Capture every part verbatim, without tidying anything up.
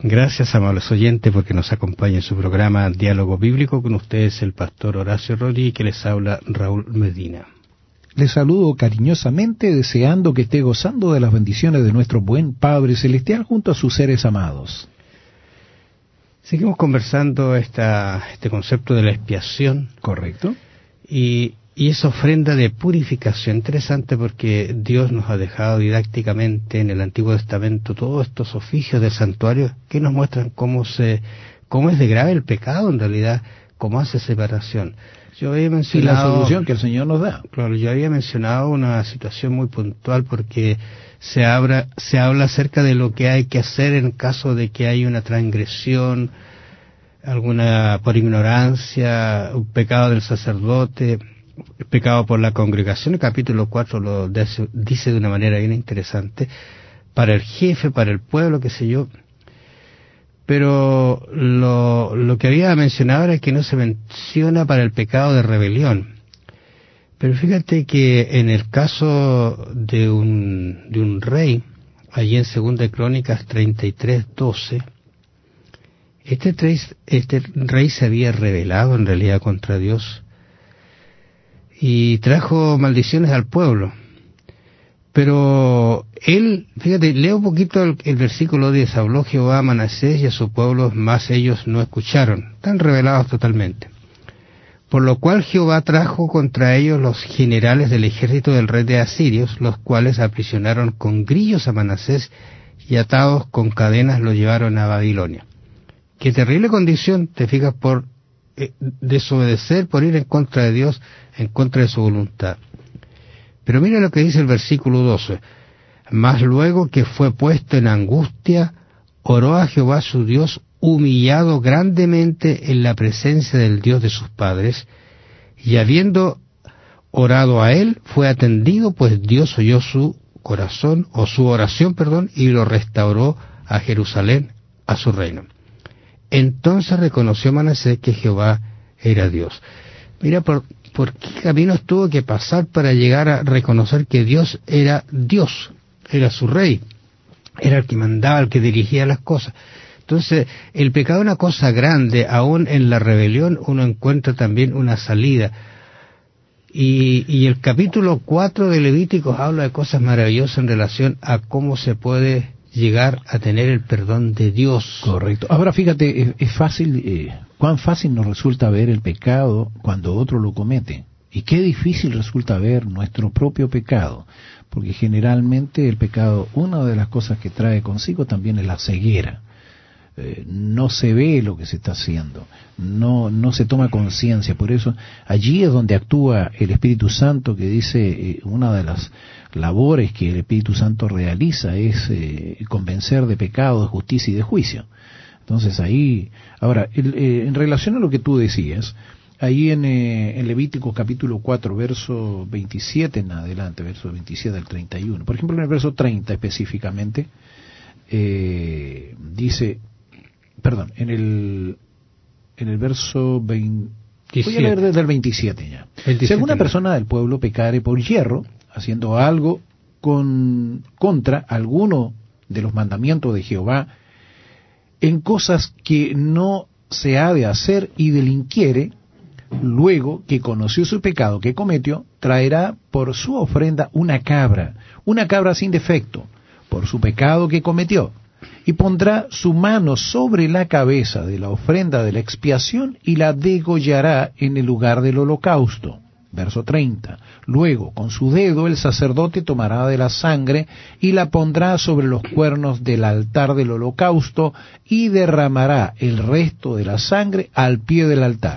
Gracias, amables oyentes, porque nos acompaña en su programa Diálogo Bíblico. Con ustedes el pastor Horacio Rodríguez, que les habla Raúl Medina. Les saludo cariñosamente, deseando que esté gozando de las bendiciones de nuestro buen Padre Celestial junto a sus seres amados. Seguimos conversando esta, este concepto de la expiación. Correcto. Y, y esa ofrenda de purificación. Interesante porque Dios nos ha dejado didácticamente en el Antiguo Testamento todos estos oficios del santuario que nos muestran cómo se, cómo es de grave el pecado en realidad, cómo hace separación. Yo había mencionado, y la solución que el Señor nos da. Claro, yo había mencionado una situación muy puntual porque se habla, se habla acerca de lo que hay que hacer en caso de que haya una transgresión, alguna por ignorancia, un pecado del sacerdote, pecado por la congregación. El capítulo cuatro lo dice de una manera bien interesante, para el jefe, para el pueblo, qué sé yo. Pero lo, lo que había mencionado era que no se menciona para el pecado de rebelión. Pero fíjate que en el caso de un, de un rey, allí en Segunda de Crónicas treinta y tres, doce, este rey, este rey se había rebelado en realidad contra Dios y trajo maldiciones al pueblo. Pero él, fíjate, leo un poquito el, el versículo diez, habló Jehová a Manasés y a su pueblo, mas ellos no escucharon, están rebelados totalmente. Por lo cual Jehová trajo contra ellos los generales del ejército del rey de Asirios, los cuales aprisionaron con grillos a Manasés y atados con cadenas lo llevaron a Babilonia. Qué terrible condición, te fijas, por eh, desobedecer, por ir en contra de Dios, en contra de su voluntad. Pero mira lo que dice el versículo doce. Mas luego que fue puesto en angustia, oró a Jehová su Dios, humillado grandemente en la presencia del Dios de sus padres, y habiendo orado a él, fue atendido, pues Dios oyó su corazón, o su oración, perdón, y lo restauró a Jerusalén, a su reino. Entonces reconoció Manasés que Jehová era Dios. Mira por, por qué caminos tuvo que pasar para llegar a reconocer que Dios era Dios, era su rey, era el que mandaba, el que dirigía las cosas. Entonces, el pecado es una cosa grande, aún en la rebelión uno encuentra también una salida. Y, y el capítulo cuatro de Levíticos habla de cosas maravillosas en relación a cómo se puede llegar a tener el perdón de Dios. Correcto. Ahora fíjate, es, es fácil, eh, cuán fácil nos resulta ver el pecado cuando otro lo comete. Y qué difícil resulta ver nuestro propio pecado. Porque generalmente el pecado, una de las cosas que trae consigo también es la ceguera. Eh, no se ve lo que se está haciendo, no no se toma conciencia. Por eso allí es donde actúa el Espíritu Santo, que dice eh, una de las labores que el Espíritu Santo realiza es eh, convencer de pecado, de justicia y de juicio. Entonces ahí, ahora, el, eh, en relación a lo que tú decías, ahí en, eh, en Levítico capítulo cuatro, verso veintisiete en adelante, verso veintisiete al treinta y uno, por ejemplo en el verso treinta específicamente, eh, dice, perdón, en el en el verso veinte, voy a leer desde el veintisiete ya. veintisiete, si alguna persona del pueblo pecare por hierro, haciendo algo con contra alguno de los mandamientos de Jehová, en cosas que no se ha de hacer, y delinquiere, luego que conoció su pecado que cometió, traerá por su ofrenda una cabra, una cabra sin defecto, por su pecado que cometió, y pondrá su mano sobre la cabeza de la ofrenda de la expiación y la degollará en el lugar del holocausto. Verso treinta. Luego, con su dedo el sacerdote tomará de la sangre y la pondrá sobre los cuernos del altar del holocausto y derramará el resto de la sangre al pie del altar.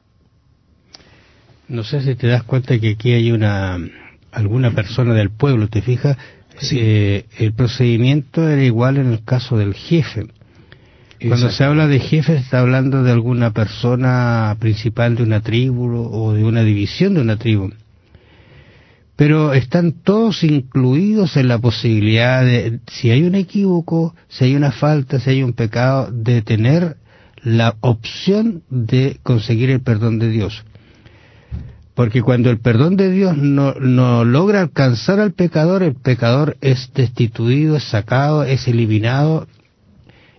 No sé si te das cuenta que aquí hay una alguna persona del pueblo, ¿te fijas? Sí. Eh, el procedimiento era igual en el caso del jefe. Cuando se habla de jefe, se está hablando de alguna persona principal de una tribu o de una división de una tribu. Pero están todos incluidos en la posibilidad de, si hay un equívoco, si hay una falta, si hay un pecado, de tener la opción de conseguir el perdón de Dios. Porque cuando el perdón de Dios no, no logra alcanzar al pecador, el pecador es destituido, es sacado, es eliminado,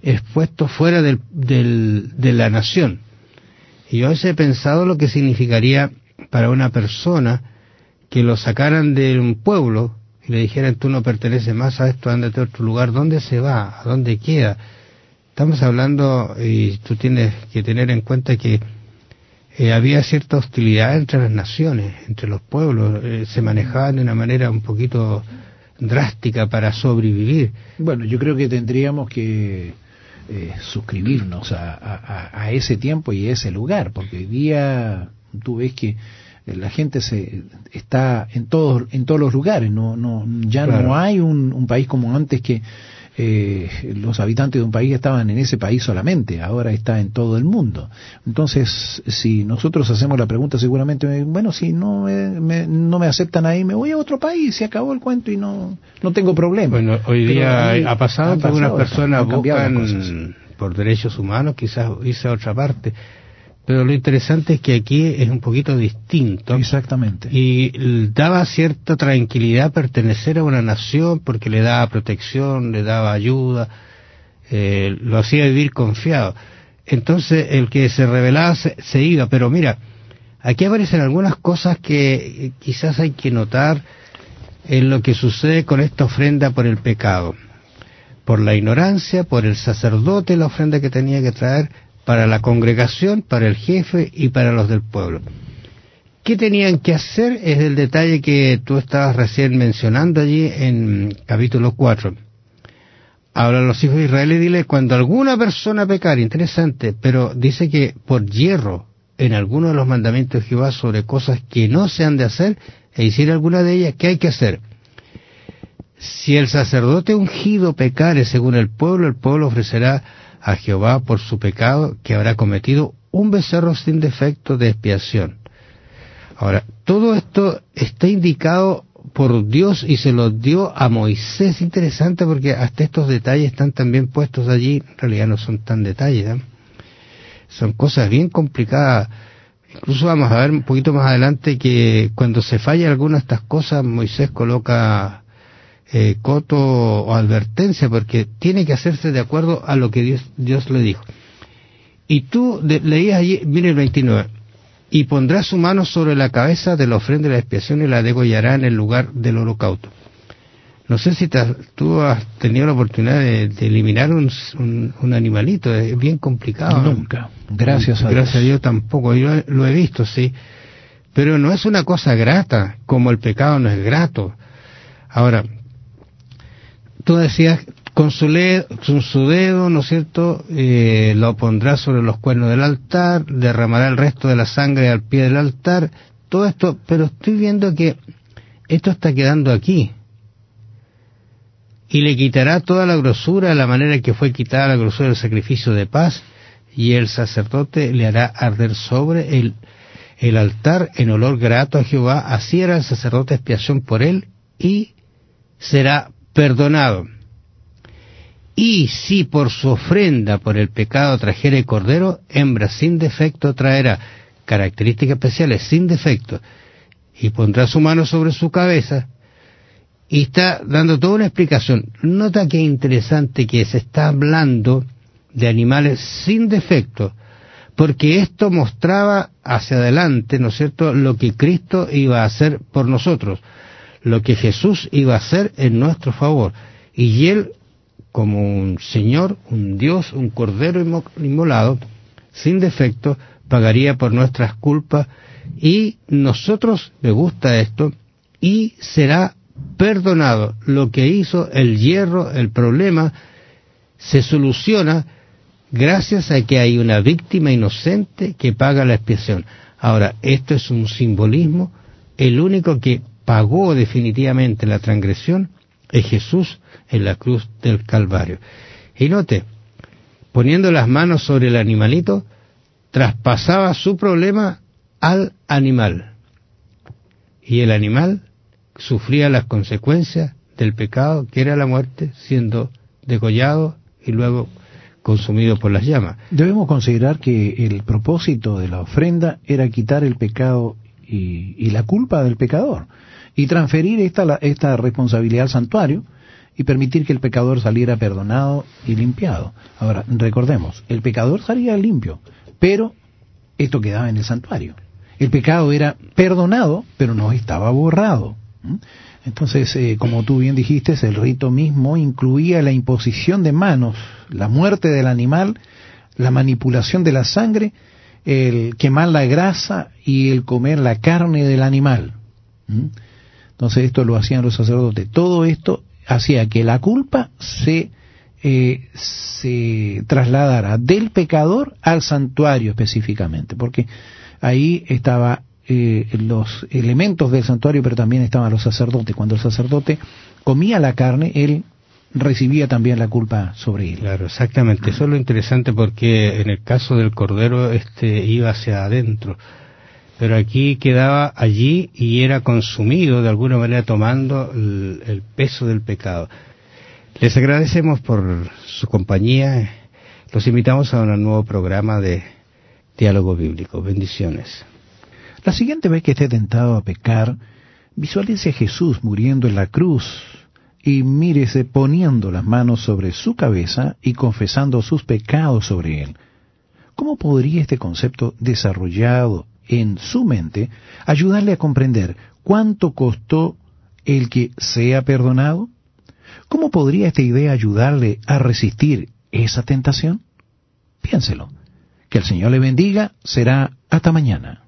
expuesto fuera del, del, de la nación. Y yo a veces he pensado lo que significaría para una persona que lo sacaran de un pueblo y le dijeran, tú no perteneces más a esto, ándate a otro lugar. ¿Dónde se va? ¿A dónde queda? Estamos hablando, y tú tienes que tener en cuenta que eh, había cierta hostilidad entre las naciones, entre los pueblos, eh, se manejaban de una manera un poquito drástica para sobrevivir. Bueno, yo creo que tendríamos que eh, suscribirnos a, a, a ese tiempo y a ese lugar, porque hoy día tú ves que la gente se está en todos en todos los lugares, no no ya claro. No hay un, un país como antes que eh, los habitantes de un país estaban en ese país solamente, ahora está en todo el mundo. Entonces, si nosotros hacemos la pregunta, seguramente, bueno, si no me, me, no me aceptan ahí, me voy a otro país, se acabó el cuento y no no tengo problema. Bueno, hoy día ahí, ha pasado que algunas personas buscan por derechos humanos, quizás irse a otra parte. Pero lo interesante es que aquí es un poquito distinto. Exactamente. Y daba cierta tranquilidad pertenecer a una nación porque le daba protección, le daba ayuda, eh, lo hacía vivir confiado. Entonces el que se rebelaba se, se iba. Pero mira, aquí aparecen algunas cosas que quizás hay que notar en lo que sucede con esta ofrenda por el pecado. Por la ignorancia, por el sacerdote, la ofrenda que tenía que traer, para la congregación, para el jefe y para los del pueblo. ¿Qué tenían que hacer? Es el detalle que tú estabas recién mencionando allí en capítulo cuatro. Habla a los hijos de Israel y dile, cuando alguna persona pecare, interesante, pero dice que por hierro en alguno de los mandamientos de Jehová sobre cosas que no se han de hacer, e hiciera alguna de ellas, ¿qué hay que hacer? Si el sacerdote ungido pecare según el pueblo, el pueblo ofrecerá a Jehová por su pecado que habrá cometido un becerro sin defecto de expiación. Ahora, todo esto está indicado por Dios y se lo dio a Moisés. Interesante porque hasta estos detalles están también puestos allí. En realidad no son tan detalles, ¿eh? Son cosas bien complicadas. Incluso vamos a ver un poquito más adelante que cuando se falla alguna de estas cosas, Moisés coloca Eh, coto o advertencia, porque tiene que hacerse de acuerdo a lo que Dios, Dios le dijo. Y tú de, leías allí, mire el veintinueve, y pondrá su mano sobre la cabeza de la ofrenda de la expiación y la degollará en el lugar del holocausto. No sé si te, tú has tenido la oportunidad de, de eliminar un, un, un animalito, es bien complicado. Nunca, ¿no? Gracias a Dios. Gracias a Dios tampoco, yo lo he visto, sí, pero no es una cosa grata, como el pecado no es grato. Ahora, tú decías, con su, le, con su dedo, ¿no es cierto?, eh, lo pondrá sobre los cuernos del altar, derramará el resto de la sangre al pie del altar, todo esto, pero estoy viendo que esto está quedando aquí. Y le quitará toda la grosura, de la manera que fue quitada la grosura del sacrificio de paz, y el sacerdote le hará arder sobre el, el altar en olor grato a Jehová, así hará el sacerdote expiación por él, y será perdonado. Y si por su ofrenda por el pecado trajere cordero, hembra sin defecto traerá, características especiales, sin defecto, y pondrá su mano sobre su cabeza, y está dando toda una explicación. Nota que interesante que se está hablando de animales sin defecto, porque esto mostraba hacia adelante, ¿no es cierto?, lo que Cristo iba a hacer por nosotros, lo que Jesús iba a hacer en nuestro favor. Y Él, como un Señor, un Dios, un Cordero inmolado, sin defecto, pagaría por nuestras culpas, y nosotros, me gusta esto, y será perdonado. Lo que hizo el hierro, el problema, se soluciona gracias a que hay una víctima inocente que paga la expiación. Ahora, esto es un simbolismo, el único que pagó definitivamente la transgresión es Jesús en la cruz del Calvario. Y note, poniendo las manos sobre el animalito, traspasaba su problema al animal. Y el animal sufría las consecuencias del pecado, que era la muerte, siendo degollado y luego consumido por las llamas. Debemos considerar que el propósito de la ofrenda era quitar el pecado y, y la culpa del pecador, y transferir esta, la, esta responsabilidad al santuario, y permitir que el pecador saliera perdonado y limpiado. Ahora, recordemos, el pecador salía limpio, pero esto quedaba en el santuario. El pecado era perdonado, pero no estaba borrado. Entonces, eh, como tú bien dijiste, el rito mismo incluía la imposición de manos, la muerte del animal, la manipulación de la sangre, el quemar la grasa y el comer la carne del animal. Entonces esto lo hacían los sacerdotes. Todo esto hacía que la culpa se, eh, se trasladara del pecador al santuario específicamente, porque ahí estaba eh, los elementos del santuario, pero también estaban los sacerdotes. Cuando el sacerdote comía la carne, él recibía también la culpa sobre él. Claro, exactamente. Eso es lo interesante, porque en el caso del cordero este iba hacia adentro, pero aquí quedaba allí y era consumido de alguna manera, tomando el, el peso del pecado. Les agradecemos por su compañía. Los invitamos a un nuevo programa de Diálogo Bíblico. Bendiciones. La siguiente vez que esté tentado a pecar, visualice a Jesús muriendo en la cruz y mírese poniendo las manos sobre su cabeza y confesando sus pecados sobre él. ¿Cómo podría este concepto desarrollado en su mente ayudarle a comprender cuánto costó el que sea perdonado? ¿Cómo podría esta idea ayudarle a resistir esa tentación? Piénselo. Que el Señor le bendiga. Será hasta mañana.